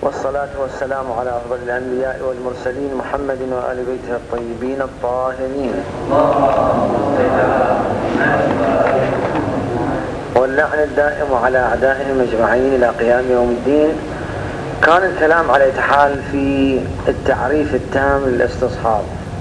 والصلاة والسلام على أفضل الأنبياء والمرسلين محمد وآل بيته الطيبين الطاهرين، واللعن الدائم على أعدائهم أجمعين إلى قيام يوم الدين. كان الكلام على حال في التعريف التام للاستصحاب،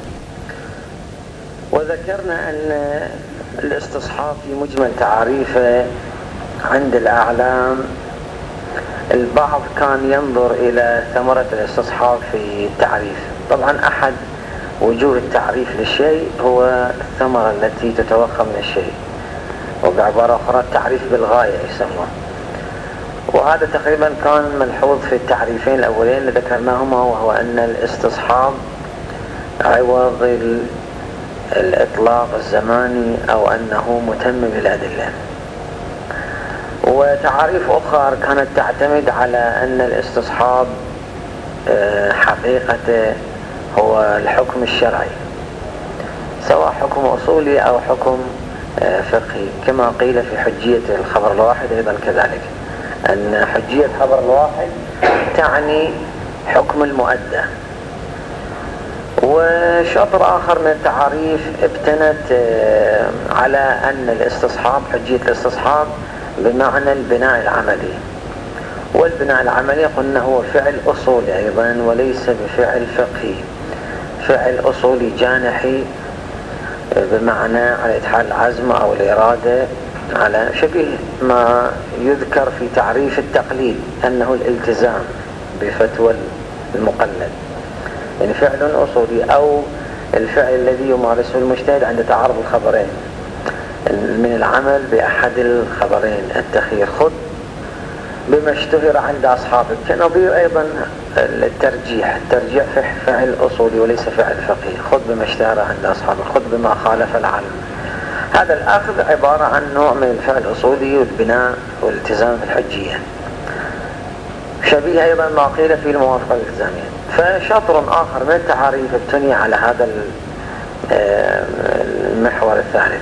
وذكرنا أن الاستصحاب في مجمل تعريفه عند الأعلام البعض كان ينظر إلى ثمرة الاستصحاب في التعريف. طبعا أحد وجوه التعريف للشيء هو الثمرة التي تتوخى من الشيء، وبعبارة أخرى التعريف بالغاية يسمى. وهذا تقريبا كان ملحوظ في التعريفين الأولين اللي ذكرناهما، وهو أن الاستصحاب عوض الإطلاق الزماني أو أنه متمم للأدلة. وتعاريف أخرى كانت تعتمد على أن الاستصحاب حقيقته هو الحكم الشرعي، سواء حكم أصولي أو حكم فقهي، كما قيل في حجية الخبر الواحد أيضا كذلك، أن حجية خبر الواحد تعني حكم المؤدى. وشطر آخر من التعاريف ابتنت على أن الاستصحاب، حجية الاستصحاب بمعنى البناء العملي، والبناء العملي قلنا هو فعل أصولي أيضا وليس بفعل فقهي، فعل أصولي جانحي بمعنى على حال العزم أو الإرادة، على شبه ما يذكر في تعريف التقليد أنه الالتزام بفتوى المقلد، يعني فعل أصولي أو الفعل الذي يمارسه المجتهد عند تعارض الخبرين من العمل بأحد الخبرين، التخيير، خذ بما اشتهر عند أصحابك، كنظير أيضا الترجيح فعل أصولي وليس فعل فقهي، خذ بما اشتهر عند أصحابك، خذ بما خالف العلم. هذا الأخذ عبارة عن نوع من الفعل الأصولي والبناء والالتزام في الحجية، شبيه أيضا ما قيل في الموافقة الالتزامية. فشطر آخر من التعاريف ابتني على هذا المحور الثالث.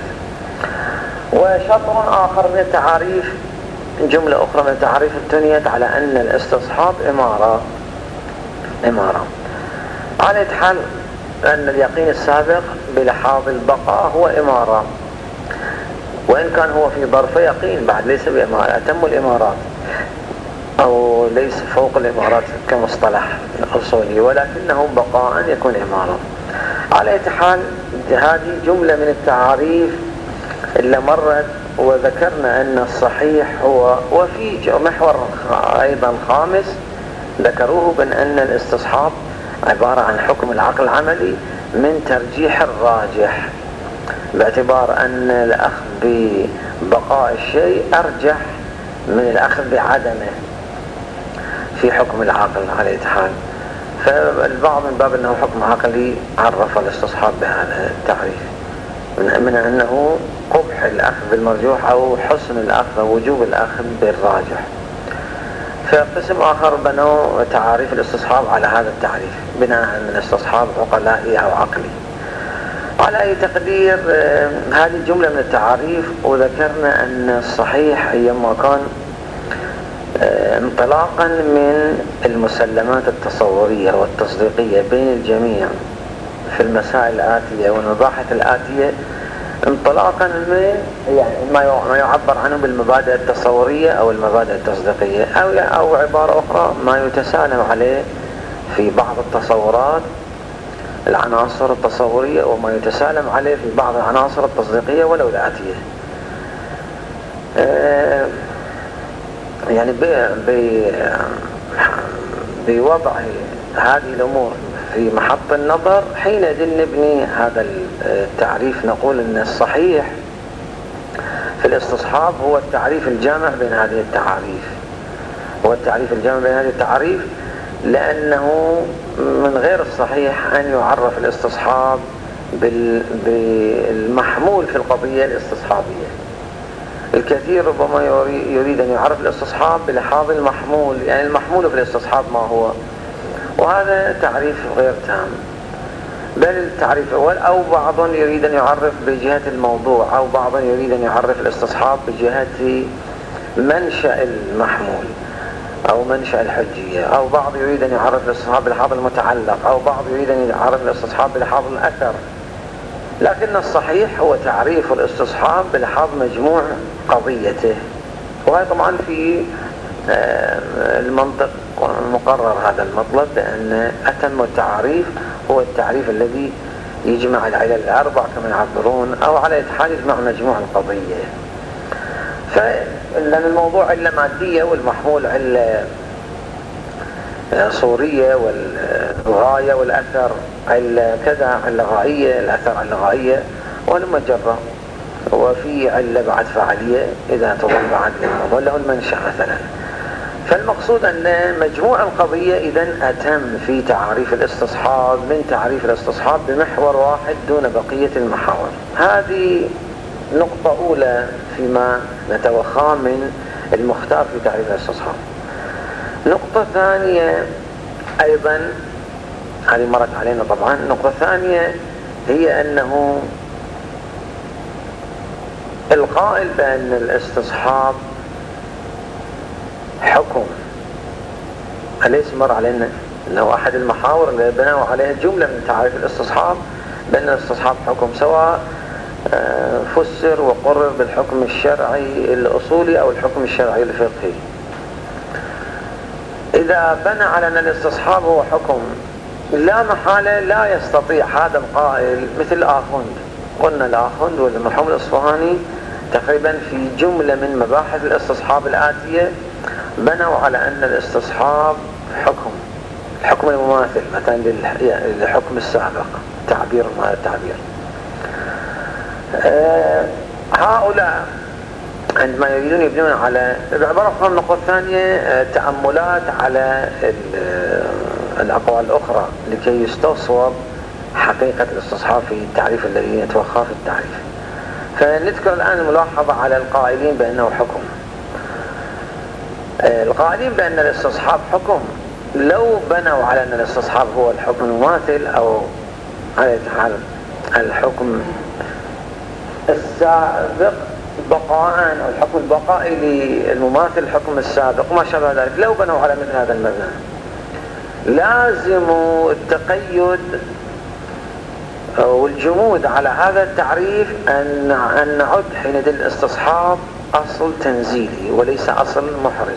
وشطر آخر من التعاريف، جملة أخرى من التعاريف ابتنيت على أن الاستصحاب إمارة على حال أن اليقين السابق بلحاظ البقاء هو إمارة، وإن كان هو في ظرف يقين بعد ليس بإمارة، أتم الإمارات أو ليس فوق الإمارات كمصطلح أصولي، ولكنه بقاء يكون إمارة. على حال هذه جملة من التعاريف اللي مرت، وذكرنا أن الصحيح هو، وفي محور أيضا خامس ذكروه بأن الاستصحاب عبارة عن حكم العقل العملي من ترجيح الراجح، باعتبار أن الأخذ ببقاء الشيء أرجح من الأخذ بعدمه في حكم العقل على حال. فالبعض من باب أنه حكم عقلي عرف الاستصحاب بهذا التعريف، من أنه قبح الأخذ بالمرجوح أو حسن الأخذ أو وجوب الأخذ بالراجح. فقسم آخر بنوا تعاريف الاستصحاب على هذا التعريف بناء من استصحاب عقلائي أو عقلي. على أي تقدير هذه الجملة من التعاريف، وذكرنا أن الصحيح أيما كان انطلاقا من المسلمات التصورية والتصديقية بين الجميع في المسائل الآتية والنضاحة الآتية، انطلاقا من يعني ما يعبر عنه بالمبادئ التصورية أو المبادئ التصديقية، أو عبارة أخرى ما يتسالم عليه في بعض التصورات العناصر التصورية، وما يتسالم عليه في بعض العناصر التصديقية ولو الآتية. يعني بوضع هذه الأمور في محط النظر حينئذ نبني هذا التعريف، نقول أن الصحيح في الاستصحاب هو التعريف الجامع بين هذه التعاريف، هو التعريف الجامع بين هذه التعاريف، لأنه من غير الصحيح أن يعرف الاستصحاب بالمحمول في القضية الاستصحابية. الكثير ربما يريد أن يعرف الاستصحاب بلحاظ المحمول، يعني المحمول في الاستصحاب ما هو، وهذا تعريف غير تام، بل التعريف أول، أو بعض يريد أن يعرف بجهة الموضوع، أو بعض يريد أن يعرف الاستصحاب بجهة منشأ المحمول، أو منشأ الحجية، أو بعض يريد أن يعرف الاستصحاب بلحاظ المتعلق، أو بعض يريد أن يعرف الاستصحاب بلحاظ الأثر. لكن الصحيح هو تعريف الاستصحاب بلحاظ مجموع قضيته، وهذا طبعا في المنطق مقرر هذا المطلب، بأن أتم التعريف هو التعريف الذي يجمع العلل الأربع كما يعبرون، أو على حال يجمع مجموع القضية. فلأن الموضوع علة مادية والمحمول علة صورية، والغاية والأثر علة كذا، علة غائية، الأثر علة غائية والمجرة، وفي علة بعد فعالية إذا تضم بعد الموضوع له المنشأ مثلا. فالمقصود أن مجموع القضية إذن أتم في تعريف الاستصحاب من تعريف الاستصحاب بمحور واحد دون بقية المحاور. هذه نقطة أولى فيما نتوخاه من المختار في تعريف الاستصحاب. نقطة ثانية أيضا هذه مرت علينا طبعا. نقطة ثانية هي أنه القائل بأن الاستصحاب حكم، أليس مر علينا أنه أحد المحاور اللي بنوا عليها جملة من تعريف الاستصحاب بأن الاستصحاب حكم، سواء فسر وقرر بالحكم الشرعي الأصولي أو الحكم الشرعي الفقهي. إذا بنى على أن الاستصحاب هو حكم، لا محالة لا يستطيع هذا القائل مثل آخوند. قلنا الآخوند والمرحوم الأصفهاني تقريبا في جملة من مباحث الاستصحاب الآتية بنوا على أن الاستصحاب حكم، الحكم المماثل مثلا للحكم السابق، تعبير ما التعبير. هؤلاء عندما يريدون يبنون على بعبارة أخرى. النقطة الثانية تأملات على الأقوال الأخرى لكي يستصوب حقيقة الاستصحاب في التعريف الذي يتوخى في التعريف. فنذكر الآن الملاحظة على القائلين بأنه حكم. القائلين بأن الاستصحاب حكم لو بنوا على أن الاستصحاب هو الحكم المماثل، أو على حال الحكم السابق بقاء، أو الحكم البقائي للمماثل الحكم السابق وما شابه ذلك، لو بنوا على مثل هذا المبنى لازم التقيد أو الجمود على هذا التعريف أن نعد حينئذ الاستصحاب أصل تنزيلي وليس أصل محرز.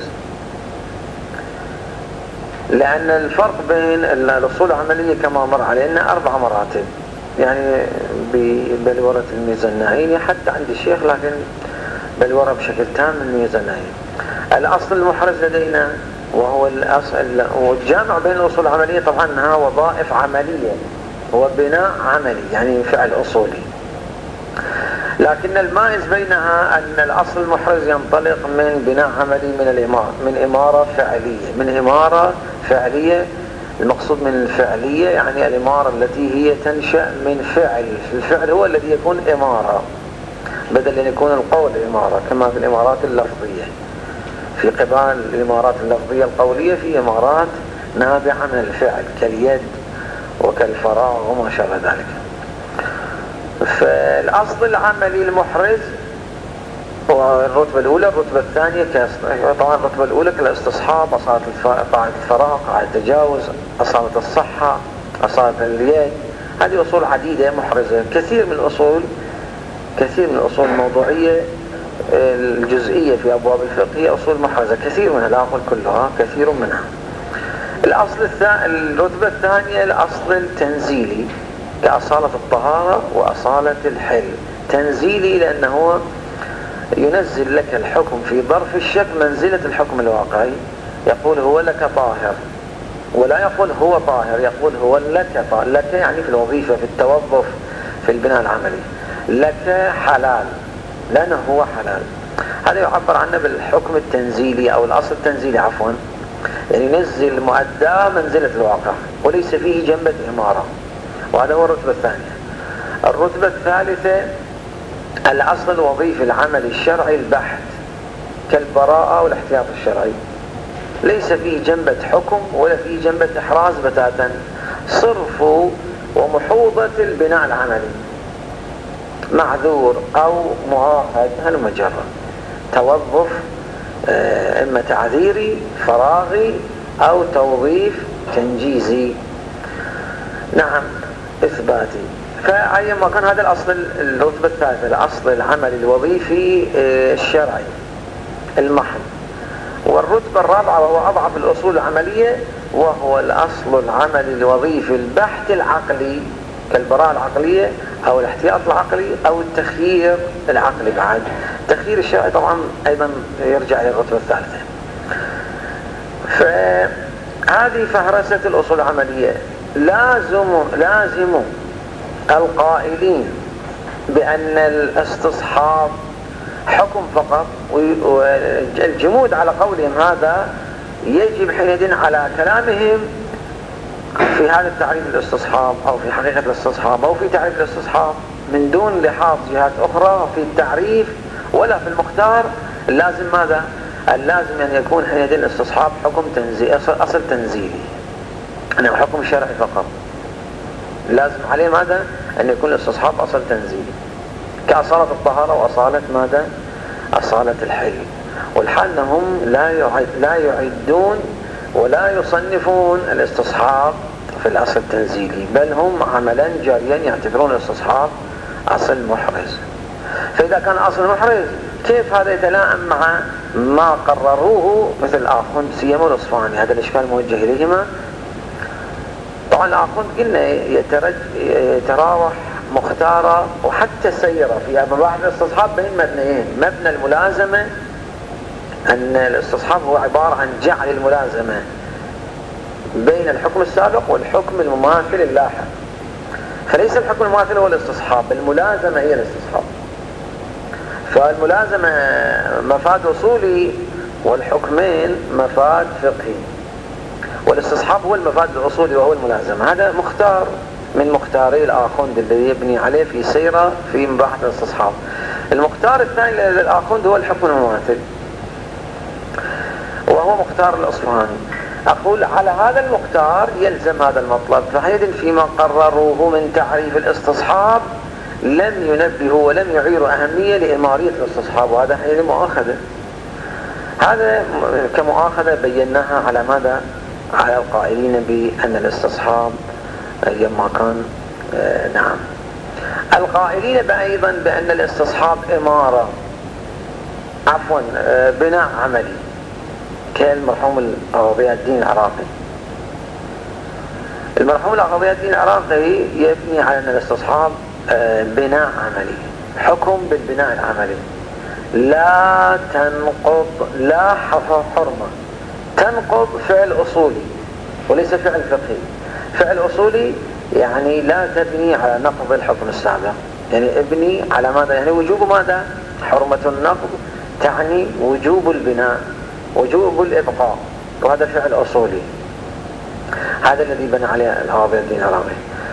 لأن الفرق بين الأصول العملية كما مر علينا 4 مراتب، يعني ببلورة الميزانائي حتى عند الشيخ، لكن بلورة بشكل تام من الميزانائي. الأصل المحرز لدينا وهو الأصل، والجامع بين الأصول العملية طبعا أنها وظائف عملية، هو بناء عملي يعني فعل أصولي. لكن المائز بينها أن الأصل المحرز ينطلق من بناء عملي من إمارة فعلية، من إمارة فعلية. المقصود من الفعلية يعني الإمارة التي هي تنشأ من فعل، الفعل هو الذي يكون إمارة بدل أن يكون القول إمارة، كما في الإمارات اللفظية. في قبال الإمارات اللفظية القولية في إمارات نابعة من الفعل كاليد وكالفراغ وما شابه ذلك. فالأصل العملي المحرز هو الرتبة الأولى. الرتبة الثانية طبعا الرتبة الأولى كالاستصحاب، أصالة الفراغ، قاعدة التجاوز، أصالة الصحة، أصالة اليد. هذه أصول عديدة محرزة. كثير من الأصول الموضوعية الجزئية في أبواب الفقه هي أصول محرزة، كثير منها، لا أقول كلها، كثير منها. الرتبة الثانية الأصل التنزيلي كأصالة الطهارة وأصالة الحل. تنزيلي لأنه ينزل لك الحكم في ظرف الشك منزلة الحكم الواقعي. يقول هو لك طاهر، ولا يقول هو طاهر، يقول هو لك طاهر. لك يعني في الوظيفة، في التوظف، في البناء العملي. لك حلال لأنه هو حلال. هذا يعبر عنه بالحكم التنزيلي أو الأصل التنزيلي عفوا، يعني ينزل مؤداه منزلة الواقع وليس فيه جنبة إمارة. وهذا هو الرتبة الثانية. الرتبة الثالثة الأصل الوظيفي العملي الشرعي البحت كالبراءة والاحتياط الشرعي، ليس فيه جنبة حكم ولا فيه جنبة إحراز بتاتا، صرف ومحوضة البناء العملي، معذور أو مؤاخذ هالمجرد، توظف إما تعذيري فراغي أو توظيف تنجيزي. نعم إثباتي. فأيما كان هذا الأصل الرتبة الثالثة، الأصل العمل الوظيفي الشرعي المحض. والرتبة الرابعة وهو أضعف الأصول العملية، وهو الأصل العمل الوظيفي البحث العقلي كالبراءة العقلية أو الاحتياط العقلي أو التخيير العقلي. بعد التخيير الشرعي طبعا أيضا يرجع إلى الرتبة الثالثة. فهذه فهرسة الأصول العملية. لازم القائلين بأن الاستصحاب حكم فقط، والجمود على قولهم هذا يجب حينئذ على كلامهم في هذا التعريف الاستصحاب أو في حقيقة الاستصحاب أو في تعريف الاستصحاب من دون لحاظ جهات أخرى في التعريف ولا في المختار. اللازم ماذا؟ اللازم أن يكون حينئذ الاستصحاب حكم تنزيلي، أصل تنزيلي، أنه حكم شرعي فقط. لازم عليه ماذا؟ أن يكون الاستصحاب أصل تنزيلي كأصالة الطهارة وأصالة ماذا؟ أصالة الحل. والحال أنهم لا يعدون ولا يصنفون الاستصحاب في الأصل التنزيلي، بل هم عملا جاريا يعتبرون الاستصحاب أصل محرز. فإذا كان أصل محرز كيف هذا يتلائم مع ما قرروه مثل الآخوند سيما الأصفهاني؟ هذا الإشكال موجه إليهما. طبعا الآخوند قلنا يتراوح مختارة وحتى سيرة في مباحث الاستصحاب بين مبنيين. مبنى الملازمة، أن الاستصحاب هو عبارة عن جعل الملازمة بين الحكم السابق والحكم المماثل اللاحق. فليس الحكم المماثل هو الاستصحاب، الملازمة هي الاستصحاب. فالملازمة مفاد أصولي والحكمين مفاد فقهي، والاستصحاب هو المفاد الأصولي وهو الملازمة. هذا مختار من مختاري الآخوند الذي يبني عليه في سيرة في مباحث الاستصحاب. المختار الثاني للآخوند هو الحكم المماثل وهو مختار الأصفهاني. أقول على هذا المختار يلزم هذا المطلب. فحينئذ فيما قرروه من تعريف الاستصحاب لم ينبهوا ولم يعيروا أهمية لإمارية الاستصحاب، وهذا حينئذ مؤاخذة. هذا كمؤاخذة بيناها على ماذا؟ على القائلين بأن الاستصحاب يما كان نعم. القائلين أيضا بأن الاستصحاب إمارة بناء عملي كالمرحوم الأغاضي الدين العراقي. المرحوم الأغاضي الدين العراقي يبني على أن الاستصحاب بناء عملي، حكم بالبناء العملي، لا تنقض، لا حرمة تنقض فعل أصولي وليس فعل فقهي. فعل أصولي يعني لا تبني على نقض الحكم السابق، يعني ابني على ماذا؟ يعني وجوب ماذا؟ حرمة النقض تعني وجوب البناء، وجوب الإبقاء، وهذا فعل أصولي. هذا الذي بنى عليه الأغاضي الدين العراقي.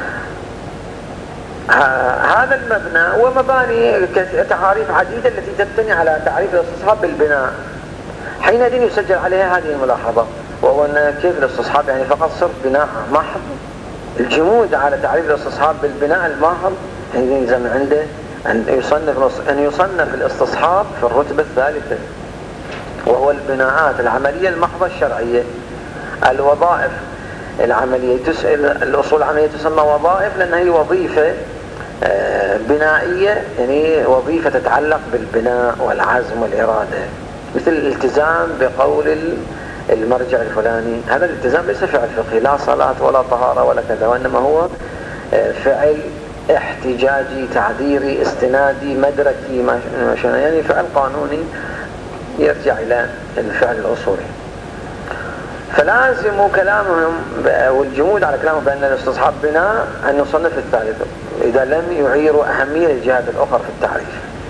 هذا المبنى ومباني تعاريف عديدة التي تبتني على تعريف الاستصحاب بالبناء. حينئذ يسجل عليها هذه الملاحظة، وهو أن كيف الاستصحاب يعني فقط صرف بناء محض. الجمود على تعريف الاستصحاب بالبناء المحض حينئذ يلزم عنده أن يصنف الاستصحاب في الرتبة الثالثة، وهو البناءات العملية المحضة الشرعية. الوظائف العملية الأصول العملية تسمى وظائف لأنها هي وظيفة بنائية، يعني وظيفة تتعلق بالبناء والعزم والإرادة، مثل الالتزام بقول المرجع الفلاني. هذا الالتزام ليس فعل فقهي، لا صلاة ولا طهارة ولا كذا، وإنما هو فعل احتجاجي تعذيري استنادي مدركي، يعني فعل قانوني يرجع إلى الفعل الأصولي. فلازم كلامهم والجمود على كلامهم بأن الاستصحاب بناء أن يصنف الثالث إذا لم يعيروا أهمية الجهات الأخرى في التعريف.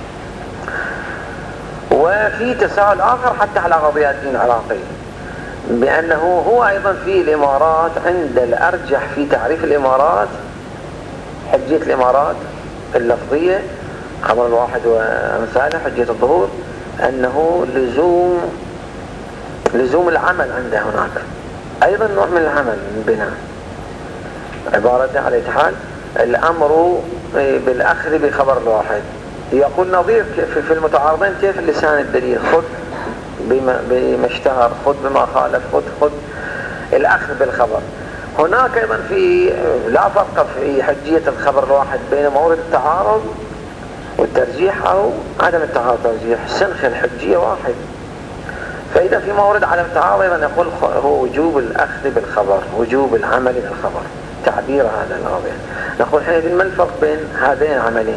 وفي تساؤل آخر حتى على قضية الدين العراقي بأنه هو أيضا في الإمارات عند الأرجح في تعريف الإمارات حجية الإمارات اللفظية خبر الواحد وأمثاله حجية الظهور أنه لزوم العمل عنده هناك أيضا نوع من العمل من البناء، عبارة على حال الأمر بالأخذ بخبر الواحد. يقول نظير في المتعارضين كيف لسان الدليل خذ بما اشتهر، خذ بما خالف، خذ الأخذ بالخبر. هناك أيضا لا فرق في حجية الخبر الواحد بين مورد التعارض والترجيح أو عدم التعارض والترجيح، سنخ الحجية واحد. فإذا في مورد عدم التعارض أيضا نقول هو وجوب الأخذ بالخبر، وجوب العمل بالخبر، تعبير هذا الواضح. نقول حينئذ ما الفرق بين هذين العملين؟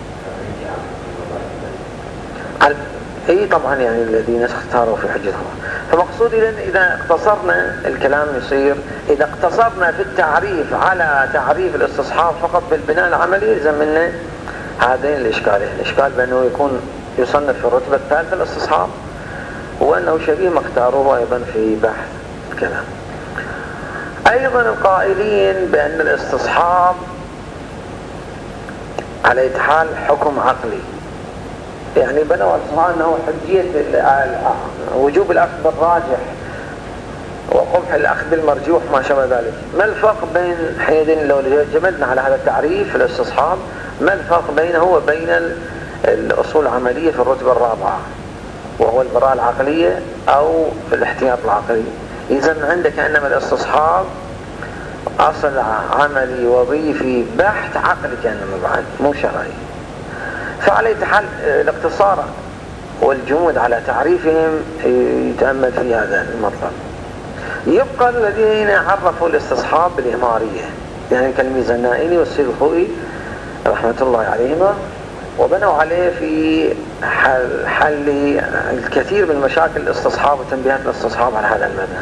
اي طبعا يعني الذين اختاروا في حجة الله. فمقصود إذا اقتصرنا الكلام يصير، إذا اقتصرنا في التعريف على تعريف الاستصحاب فقط بالبناء العملي يلزم منا هذين الإشكالين. الإشكال بأنه يكون يصنف في الرتبة الثالثة الاستصحاب، وأنه شبيه ما اختاروه أيضا في بحث الكلام. أيضا القائلين بأن الاستصحاب على أي حال حكم عقلي، يعني بنوا الاستصحاب أنه حجية وجوب الأخذ بالراجح وقبح الأخذ بالمرجوح ما شابه ذلك. ما الفرق بين حينئذ لو جمدنا على هذا التعريف في الاستصحاب، ما الفرق بينه وبين الأصول العملية في الرتبة الرابعة وهو البراءة العقلية أو الاحتياط العقلي؟ إذن عندك أنما الاستصحاب أصل عملي وظيفي بحت عقلي كأنما بعد مو شرعي. فعلى حال الاقتصار والجمود على تعريفهم يتأمل في هذا المطلب. يبقى الذين عرفوا الاستصحاب بالإمارية، يعني كالميزانائي والسيد الخوئي رحمة الله عليهما، وبنوا عليه في حل الكثير من مشاكل الاستصحاب وتنبيهات الاستصحاب على هذا المبنى.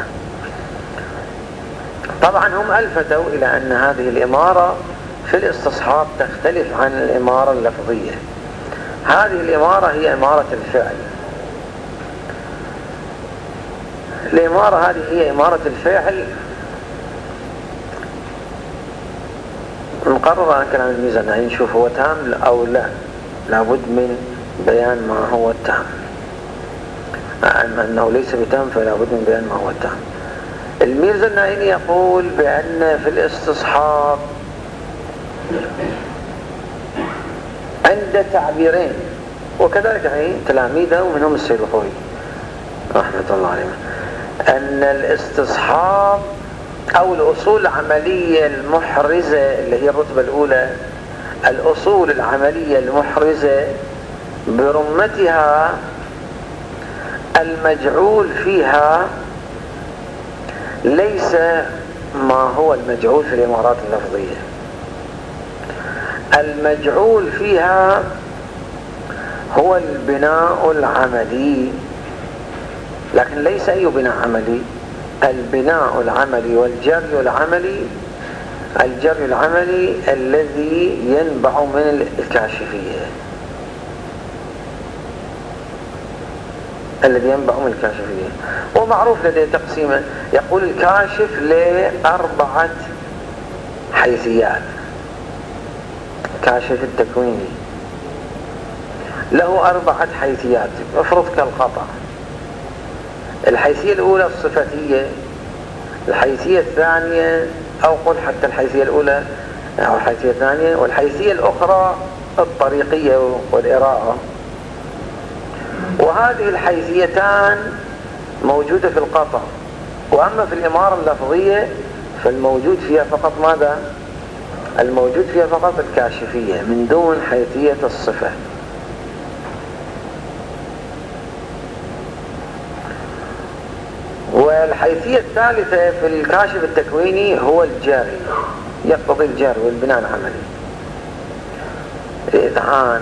طبعا هم ألفتوا إلى أن هذه الإمارة في الاستصحاب تختلف عن الإمارة اللفظية. هذه الإمارة هي إمارة الفعل. الإمارة هذه هي إمارة الفعل مقرر عن كلام الميزانائي. نشوف هو تام أو لا، لابد من بيان ما هو التام. أنه ليس بتام فلا بد من بيان ما هو التام. الميزانائي يقول بأن في الاستصحاب عند تعبيرين، وكذلك يعني تلاميذه ومنهم السيد الخوئي رحمة الله عليه، أن الاستصحاب أو الأصول العملية المحرزة اللي هي الرتبة الأولى، الأصول العملية المحرزة برمتها المجعول فيها ليس ما هو المجعول في الإمارات اللفظية. المجعول فيها هو البناء العملي، لكن ليس أي بناء عملي، البناء العملي والجري العملي، الجري العملي الذي ينبع من الكاشفية، الذي ينبع من الكاشفية. ومعروف لديه تقسيمه، يقول الكاشف لأربعة حيثيات. كاشف التكويني له 4 حيثيات، افرض كالقطع. الحيثية الأولى الصفتية، الحيثية الثانية أو قل حتى الحيثية الأولى أو الحيثية الثانية، والحيثية الأخرى الطريقية والإراءة. وهذه الحيثيتان موجودة في القطع، وأما في الإمارة اللفظية فالموجود فيها فقط ماذا؟ الموجود فيها فقط الكاشفية من دون حيثية الصفة. والحيثية الثالثة في الكاشف التكويني هو الجاري، يقتضي الجاري والبناء العملي، إذعان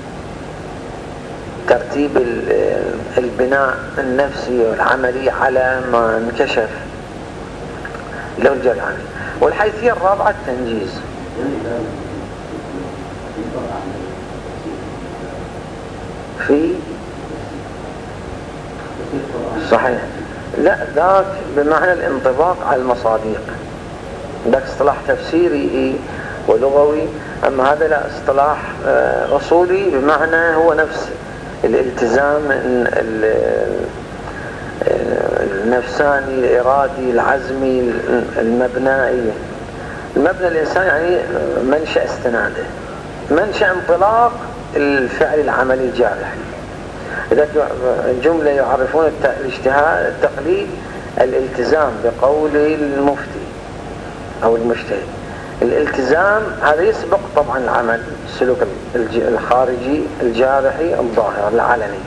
ترتيب البناء النفسي والعملي على ما انكشف له الجاري العملي. والحيثية الرابعة التنجيز. في صحيح، لا ذاك بمعنى الانطباق على المصادق، ذاك اصطلاح تفسيري ولغوي، أما هذا لا، اصطلاح أصولي بمعنى هو نفس الالتزام النفساني الإرادي العزمي المبنائي. المبنى الإنسان يعني منشأ استناده، منشأ انطلاق الفعل العملي الجارح. إذا جملة يعرفون الاجتهاد التقليد الالتزام بقول المفتي أو المجتهد. الالتزام هذا يسبق طبعا العمل، السلوك الخارجي الجارحي الظاهر العلني.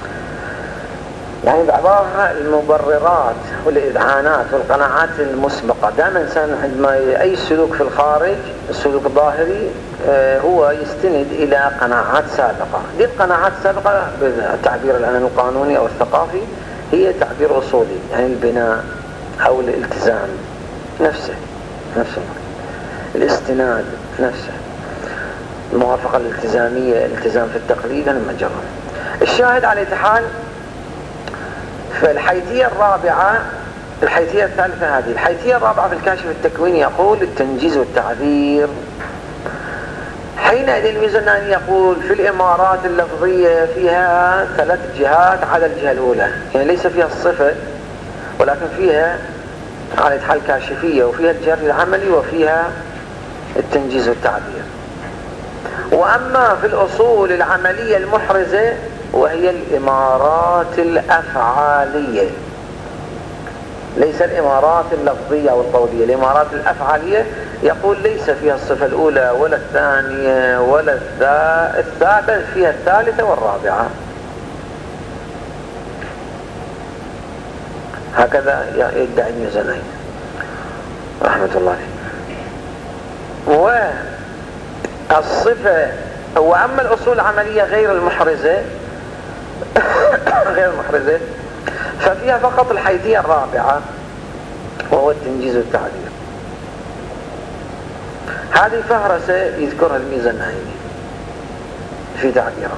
يعني بعضها المبررات والإذعانات والقناعات المسبقة. دائما الإنسان عندما أي سلوك في الخارج، السلوك الظاهري، هو يستند إلى قناعات سابقة. دي القناعات السابقة بالتعبير الآن القانوني أو الثقافي هي تعبير أصولي، يعني البناء أو الالتزام نفسه، الاستناد نفسه، الموافقة الالتزامية، الالتزام في التقليد المجرد. الشاهد على حال في الحيثية الرابعة، الحيثية الثالثة هذه، الحيثية الرابعة في الكاشف التكويني يقول التنجيز والتعبير. حينئذ الميزاني يقول في الإمارات اللفظية فيها 3 جهات على الجهة الأولى، يعني ليس فيها الصفة ولكن فيها على حال كاشفية، وفيها الجر العملي، وفيها التنجيز والتعبير. وأما في الأصول العملية المحرزة وهي الإمارات الأفعالية، ليس الإمارات اللفظية أو القولية، الإمارات الأفعالية يقول ليس فيها الصفة الأولى ولا الثانية ولا الثالثة، فيها الثالثة والرابعة. هكذا يدعي الميزاني رحمة الله عليه. والصفة وأما الأصول العملية غير المحرزة ففيها فقط الحيثية الرابعة وهو التنجيز والتعبير. هذه فهرسة يذكرها الميزاني في تعبيره.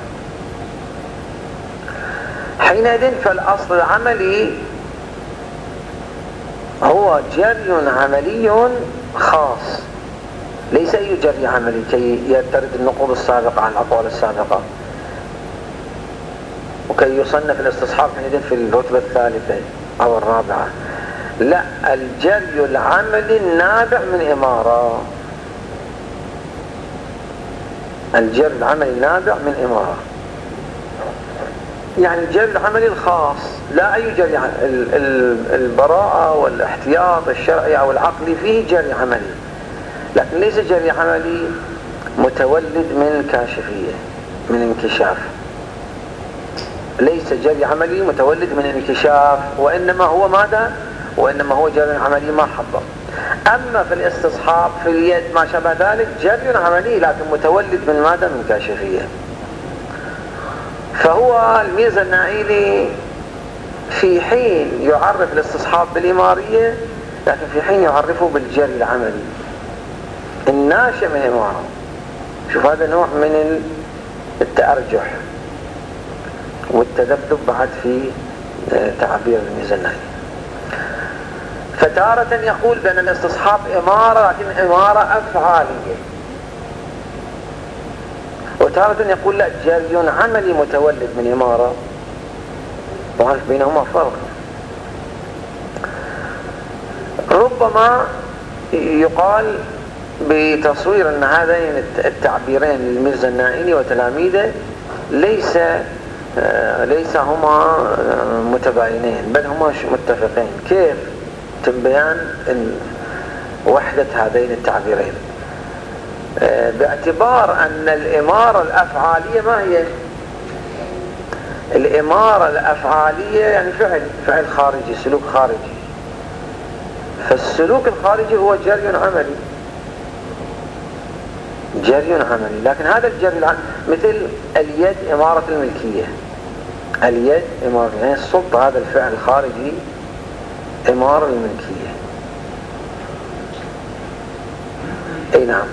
حينئذ فالأصل العملي هو جري عملي خاص، ليس أي جري عملي كي يرتد النقوض السابقة عن الأقوال السابقة وكي يصنف الاستصحاب حينئذ في الرتبة الثالثة أو الرابعة. لا، الجري العملي النابع من إمارة، الجري العملي النابع من إمارة، يعني الجري العملي الخاص، لا أي جري. البراءة والاحتياط الشرعي أو العقلي فيه جري عملي، لكن ليس جري عملي متولد من كاشفية، من انكشاف، ليس جري عملي متولد من انكشاف، وإنما هو ماذا؟ وإنما هو جري عملي ما حضر. أما في الاستصحاب في اليد ما شابه ذلك جري عملي لكن متولد من ماذا؟ من كاشفية. فهو الميزاني في حين يعرف الاستصحاب بالإمارية، لكن في حين يعرفه بالجري العملي الناشئ من إمارة. شوف هذا نوع من التأرجح والتذبذب بعد في تعبير الميزاني. فتارة يقول بأن الاستصحاب إمارة لكن إمارة أفعالية، وتارة يقول لا، جري عملي متولد من إمارة، وعرف بينهما فرق. ربما يقال بتصوير أن هذين التعبيرين للميزاني وتلاميذه ليس هما متباينين، بل هما متفقين. كيف؟ بيان وحدة هذين التعبيرين باعتبار أن الإمارة الأفعالية ما هي؟ الإمارة الأفعالية يعني فعل خارجي، سلوك خارجي. فالسلوك الخارجي هو جري عملي، لكن هذا الجري العملي مثل اليد إمارة الملكية، اليد إمارة، يعني السلطة، هذا الفعل الخارجي إمارة الملكية. أي نعم.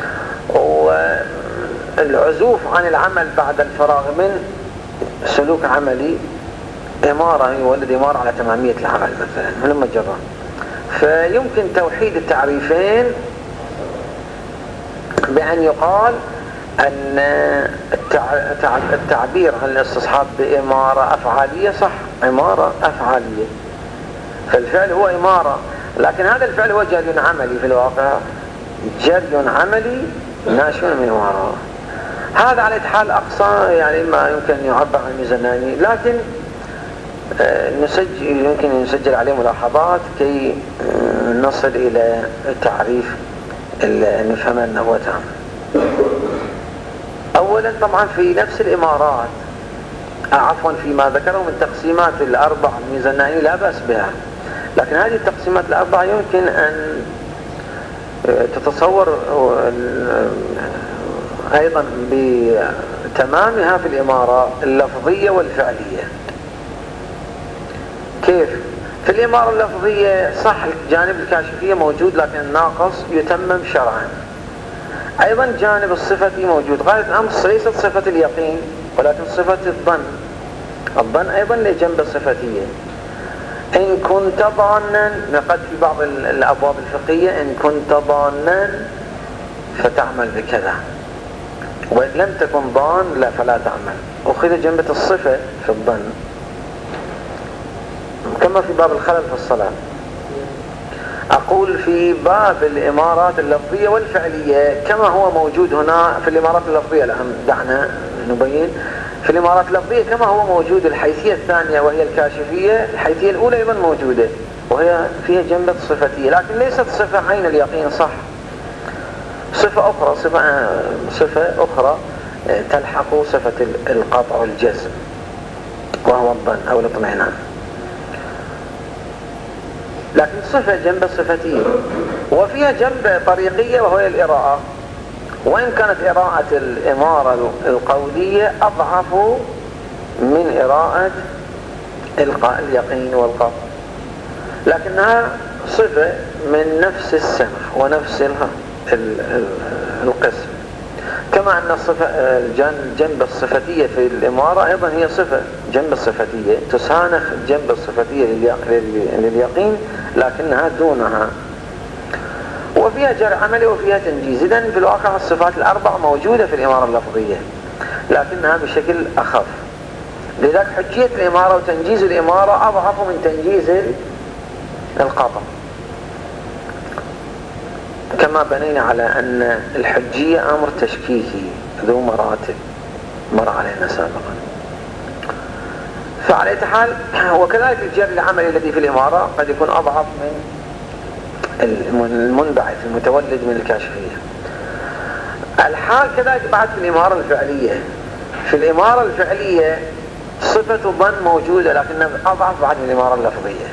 والعزوف عن العمل بعد الفراغ من سلوك عملي إمارة يولد إمارة على تمامية العمل مثلا لما جرى. فيمكن توحيد التعريفين بأن يقال أن التعبير عن الاستصحاب بإمارة أفعالية صح، إمارة أفعالية، فالفعل هو إمارة، لكن هذا الفعل هو جري عملي في الواقع، جري عملي ناشئ من إمارة. هذا على حال أقصى يعني ما يمكن يعبر عن الميزاناني، لكن يمكن نسجل عليه ملاحظات كي نصل إلى تعريف نفهم أنه هو تام. أولا طبعا في نفس الإمارات، عفوا فيما ذكره من تقسيمات الأربع الميزاناني لا بأس بها، لكن هذه التقسيمات الأربع يمكن أن تتصور أيضا بتمامها في الإمارة اللفظية والفعلية. كيف؟ في الإمارة اللفظية صح جانب الكاشفية موجود، لكن الناقص يتمم شرعا. أيضا جانب الصفتي موجود، غاية الأمر ليست صفة اليقين ولكن صفة الظن أيضا لجنب الصفتية. إن كنت ظانا، قد في بعض الأبواب الفقهية إن كنت ظانا فتعمل بكذا، وإن لم تكن ظان لا فلا تعمل. أخذ جنبة الصفة في الظن، كما في باب الخلل في الصلاة. أقول في باب الإمارات اللفظية والفعلية كما هو موجود هنا في الإمارات اللفظية، الآن دعنا نبين في الإمارات اللفظية كما هو موجود الحيثية الثانية وهي الكاشفية، الحيثية الأولى أيضا موجودة وهي فيها جنبة صفتية، لكن ليست صفة عين اليقين صح، صفة أخرى تلحق صفة القطع والجزم وهو الظن أو الاطمئنان، لكن صفة جنب صفتية. وفيها جنب طريقية وهي الإراءة، وإن كانت إراءة الإمارة القولية أضعف من إراءة اليقين والقطع، لكنها صفة من نفس السمع ونفس القسم، كما أن الصفة جنب الصفتية في الإمارة أيضا هي صفة جنب الصفتية تسانخ جنب الصفتية لليقين لكنها دونها، وفيها جرع عملي وفيها تنجيز. إذن في الواقع الصفات الأربع موجودة في الإمارة اللفظية لكنها بشكل أخف، لذلك حجية الإمارة وتنجيز الإمارة أضعف من تنجيز القطع، كما بنينا على أن الحجية أمر تشكيكي ذو مراتب مر علينا سابقا. فعلى أي حال وكذلك الجر العملي الذي في الإمارة قد يكون أضعف من المنبعث المتولد من الكاشفية. الحال كذلك بعد في الإمارة الفعلية، في الإمارة الفعلية صفة الظن موجودة لكنها أضعف بعد من الإمارة اللفظية،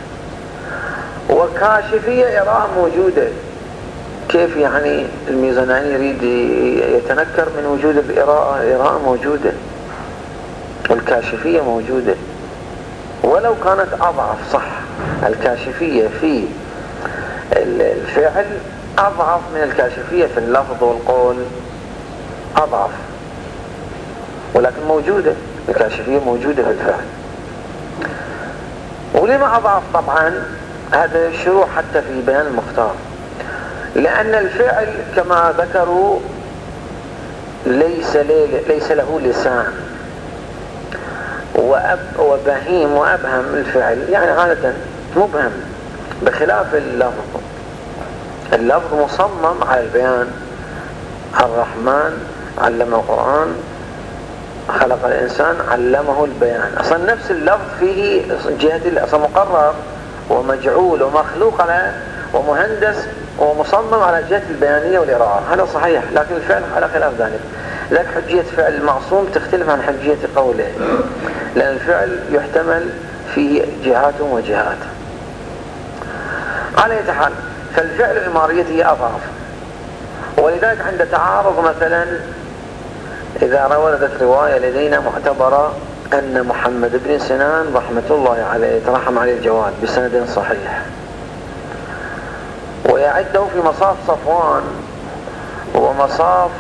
وكاشفية إراءة موجودة. كيف يعني الميزاناني يريد يتنكر من وجود الإراءة موجودة والكاشفية موجودة، ولو كانت أضعف صح الكاشفية في الفعل أضعف من الكاشفية في اللفظ والقول أضعف، ولكن موجودة الكاشفية موجودة في الفعل. ولما أضعف؟ طبعا هذا الشروح حتى في بيان المختار، لأن الفعل كما ذكروا ليس له لسان، وبهيم وأبهم الفعل يعني عادة مبهم، بخلاف اللفظ مصمم على البيان. الرحمن علم القرآن، خلق الإنسان علمه البيان، أصلا نفس اللفظ فيه جهة أصلا مقرر ومجعول ومخلوق على ومهندس ومصمم على جهة البيانية والإراءة، هذا صحيح، لكن الفعل على خلاف ذلك. لذلك حجية فعل المعصوم تختلف عن حجية قوله، لأن الفعل يحتمل فيه جهات وجهات. على أي حال فالفعل إماريته أضعف، ولذلك عند تعارض مثلا إذا وردت رواية لدينا معتبرة أن محمد بن سنان رحمة الله عليه ترحم عليه الجواد بسند صحيح، ويعده في مصاف صفوان ومصاف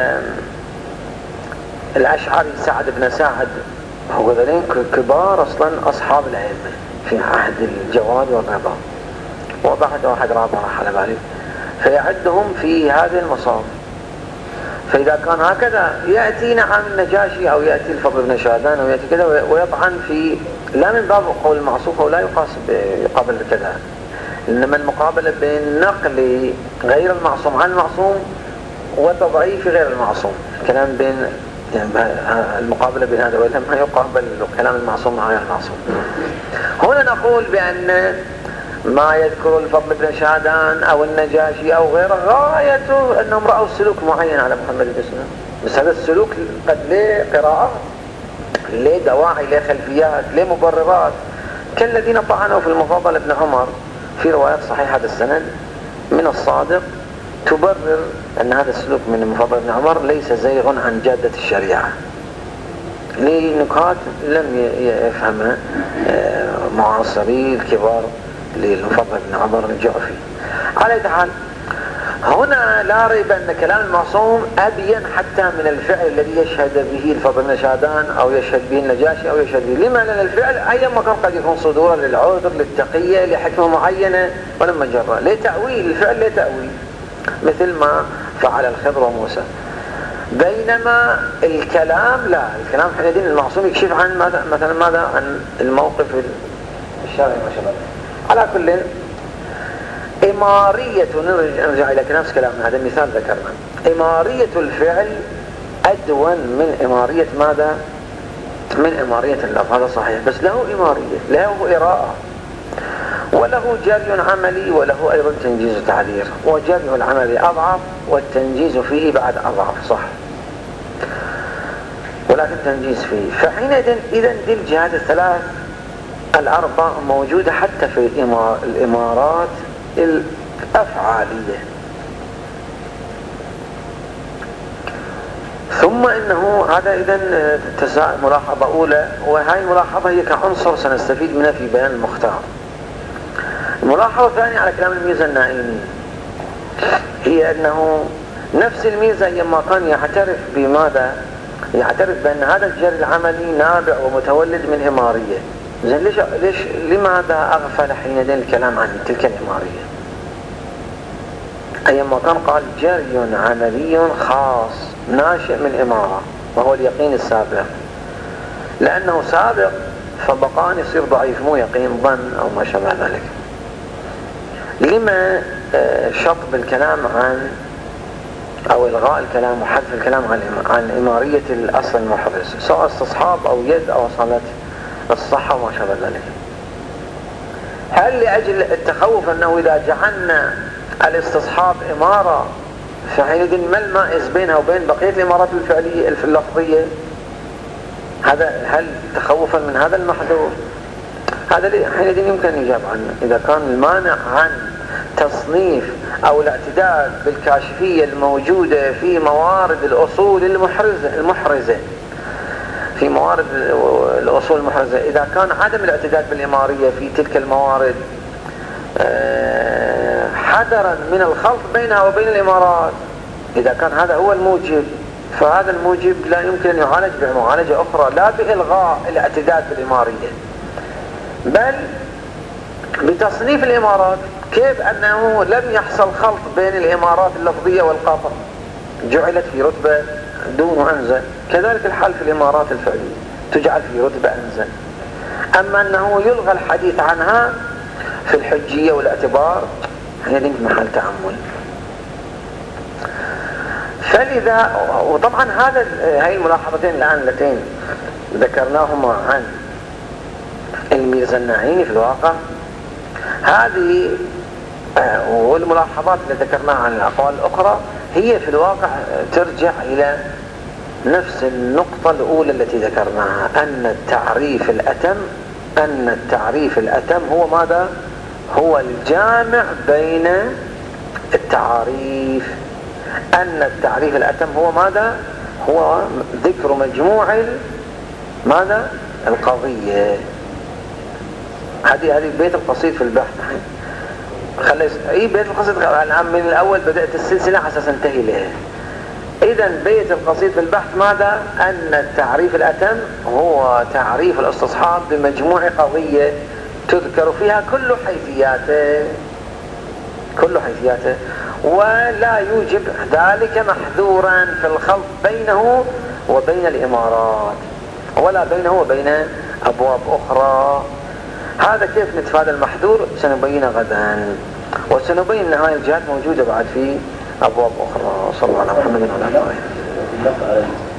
الأشعري سعد بن سعد، هو ذلك كبار أصلا أصحاب العلم في عهد الجواد والرضا، وبعد واحد رابع على بالي، فيعدهم في هذه المصاف. فإذا كان هكذا يأتي نعم النجاشي أو يأتي الفضل بن شاذان أو يأتي كذا ويطعن في، لا من باب قول المعصوف ولا يقابل كذا، إنما المقابلة بين نقل غير المعصوم عن المعصوم وتضعيف غير المعصوم، كلام بين يعني المقابلة بين هذا وإلا ما يقابل كلام المعصوم مع غير المعصوم. هنا نقول بأن ما يذكر الفضل بن شهدان أو النجاشي أو غيره غايته أنهم رأوا سلوك معين على محمد بن سلام، بس هذا السلوك قد له قراءات، له دواعي، له خلفيات، له مبررات، كالذين طعنوا في المفضل بن عمر في روايات صحيحة السند من الصادق تبرر أن هذا السلوك من المفضل بن عمر ليس زيغ عن جادة الشريعة، لنقاط لم يفهمها معاصري الكبار للمفضل بن عمر الجعفي. على أي حال هنا لا ريب أن كلام المعصوم أبين حتى من الفعل الذي يشهد به الفضل بن شهدان أو يشهد به النجاشي أو يشهد به. لما؟ لأن الفعل أيما كان قد يكون صدورا للعذر، للتقية، لحكمة معينة ولما جرى لتأويل، الفعل لتأويل مثل ما فعل الخضر وموسى. بينما الكلام لا، الكلام حينئذ المعصوم يكشف عن ماذا؟ مثلا ماذا؟ عن الموقف الشرعي ما شابه. على كل إمارية، نرجع إلى نفس كلامنا، هذا المثال ذكرنا، إمارية الفعل أدون من إمارية ماذا؟ من إمارية اللفظ، هذا صحيح، بس له إمارية، له إراءة، وله جري عملي، وله أيضا تنجيز تعذير، وجري العملي أضعف والتنجيز فيه بعد أضعف، صح، ولكن تنجيز فيه. فحينئذ إذا دي الجهات الثلاث الأربع موجودة حتى في الإمارات الأفعالية. ثم إنه هذا إذن ملاحظة أولى، وهذه الملاحظة هي كعنصر سنستفيد منها في بيان المختار. الملاحظة الثانية على كلام الميزة النائمي هي أنه نفس الميزة لما كان يعترف بماذا؟ يعترف بأن هذا الجري العملي نابع ومتولد من إمارية. زين ليش لماذا أغفل حينئذ الكلام عن تلك الإمارية؟ أيما كان قال جري عملي خاص ناشئ من إمارة وهو اليقين السابق، لأنه سابق فبقان يصير ضعيف، مو يقين ظن أو ما شابه ذلك. لما شطب الكلام عن أو إلغاء الكلام وحذف الكلام عن إمارية الأصل المحرز، سواء استصحاب أو يد أو صلة الصحة وما شابه ذلك؟ هل لأجل التخوف أنه إذا جعلنا الاستصحاب إمارة فحينئذ ما المائز بينها وبين بقية الإمارات الفعلية اللفظية؟ هذا هل تخوفا من هذا المحذور؟ هذا حينئذ يمكن الإجابة عنه. إذا كان المانع عن تصنيف أو الاعتداد بالكاشفية الموجودة في موارد الأصول المحرزة في موارد الأصول المحرزة، إذا كان عدم الاعتداد بالإمارية في تلك الموارد حذرا من الخلط بينها وبين الإمارات، إذا كان هذا هو الموجب، فهذا الموجب لا يمكن أن يعالج بمعالجة أخرى، لا بإلغاء الاعتداد بالإمارية بل بتصنيف الإمارات. كيف أنه لم يحصل خلط بين الإمارات اللفظية والقاطع، جعلت في رتبة دون أنزل، كذلك الحال في الإمارات الفعلية تجعل في رتبة أنزل. أما أنه يلغى الحديث عنها في الحجية والاعتبار هذه محل تأمل. فلذا وطبعا هاي الملاحظتين الآن اللتين ذكرناهما عن الميزة النعيمي في الواقع، هذه والملاحظات اللي ذكرناها عن الأقوال الأخرى هي في الواقع ترجع إلى نفس النقطة الأولى التي ذكرناها، أن التعريف الأتم هو ماذا؟ هو الجامع بين التعاريف. أن التعريف الأتم هو ماذا؟ هو ذكر مجموع ماذا؟ القضية. هذه بيت القصيد في البحث. أي بيت القصيد الآن من الأول بدأت السلسلة حتى تنتهي لها. إذن بيت القصيد في البحث ماذا؟ أن التعريف الأتم هو تعريف الاستصحاب بمجموع قضية تذكر فيها كل حيثياته ولا يوجب ذلك محذورا في الخلط بينه وبين الإمارات ولا بينه وبين أبواب أخرى. هذا كيف نتفادى المحذور سنبين غدا، وسنبين أن هذه الجهات موجودة بعد في أبواب أخرى. صلى الله عليه وسلم.